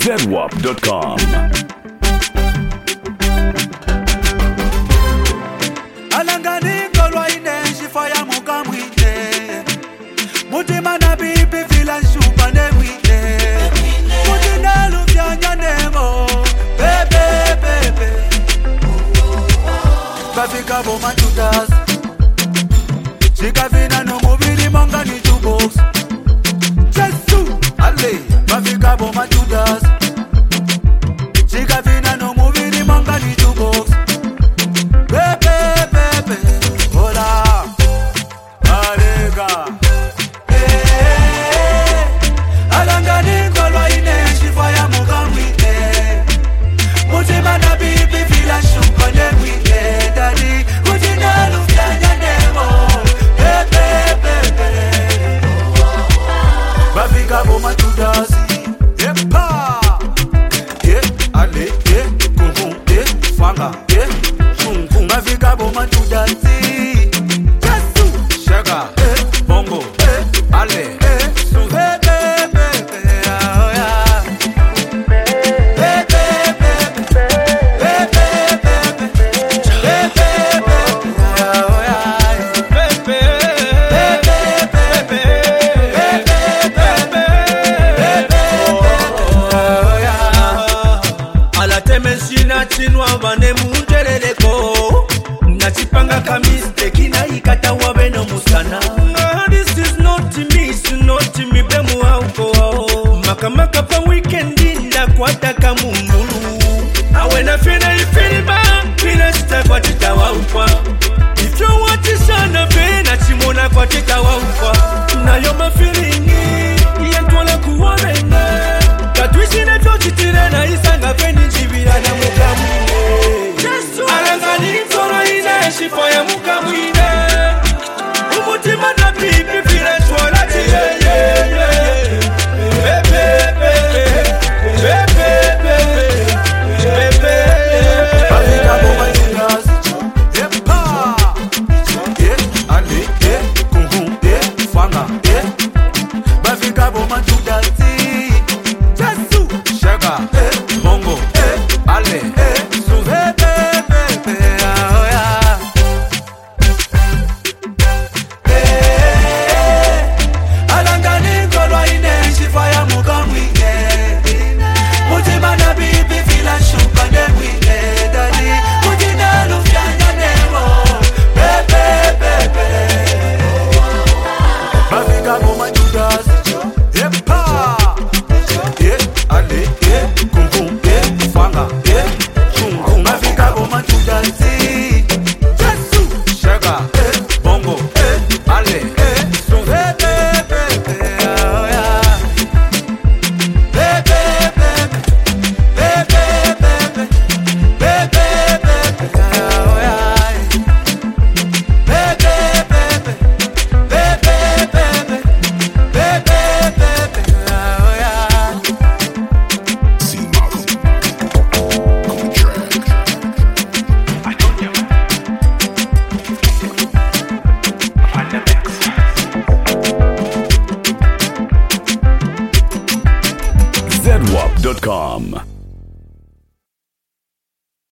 zedwap.com. Alangani kolwa ineshi faya mukamwite Mutima na bibi vila shupa ne mwite Mutina lufyanya nemo Bebe bebe Kafika boma chudas Chikafina no mubili monga ni jukebox Jesu Ale Kafika boma chudas Chikafina no mubili monga ni jukebox Bebe, hola, alega. Alangani kolwa ineshi faya mukamwite Mutima na bibi vila shupa ne mwite Daddy, kutina lufyanya nemo Bebe Bafika boma tudasi Yepa Ale, kuhu, fanga, Mafika boma tudasi Jesu Shaka Bongo Ale Alatemeshina chinwa vane munjeleleko Nachipanga kamisteki na ikata wabe no musana This is not me, it's not me bemu hauko Makamaka pa weekendi nda kwata kamungulu Awe na fina ifilima, fina sita kwa tita waukwa If you want to sana vena chimona kwa tita waukwa Na yoma feelingi, yantuala kuwabene Katuishi na vyo chitire na isanga veni njibira na mukamune Alangani kolo ineshi faya mukamwine Umutima na bibi vile chwala chiye Bafika boma tudasi Yepa Ale kuhu fanga Bafika boma tudasi